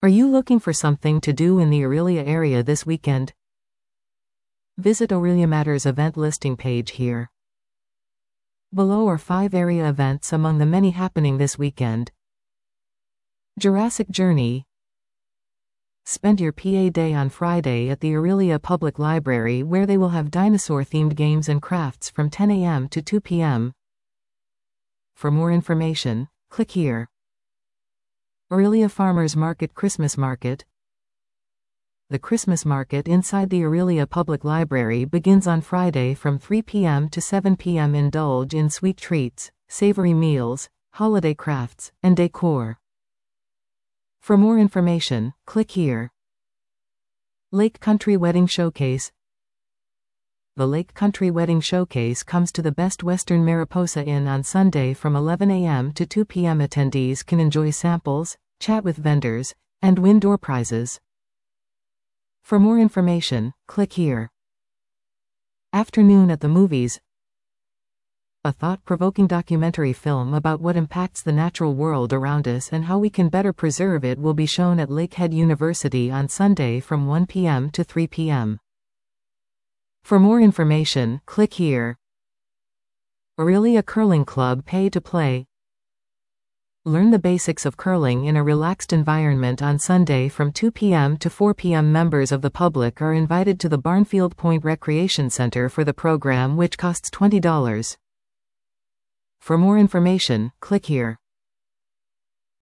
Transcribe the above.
Are you looking for something to do in the Orillia area this weekend? Visit Orillia Matters event listing page here. Below are 5 area events among the many happening this weekend. Jurassic Journey. Spend your PA day on Friday at the Orillia Public Library, where they will have dinosaur-themed games and crafts from 10 a.m. to 2 p.m. For more information, click here. Orillia Farmers Market Christmas Market. The Christmas market inside the Orillia Public Library begins on Friday from 3 p.m. to 7 p.m. Indulge in sweet treats, savory meals, holiday crafts, and decor. For more information, click here. Lake Country Wedding Showcase. The Lake Country Wedding Showcase comes to the Best Western Mariposa Inn on Sunday from 11 a.m. to 2 p.m. Attendees can enjoy samples, chat with vendors, and win door prizes. For more information, click here. Afternoon at the Movies. A thought-provoking documentary film about what impacts the natural world around us and how we can better preserve it will be shown at Lakehead University on Sunday from 1 p.m. to 3 p.m. For more information, click here. Orillia Curling Club Pay to Play. Learn the basics of curling in a relaxed environment on Sunday from 2 p.m. to 4 p.m. Members of the public are invited to the Barnfield Point Recreation Center for the program, which costs $20. For more information, click here.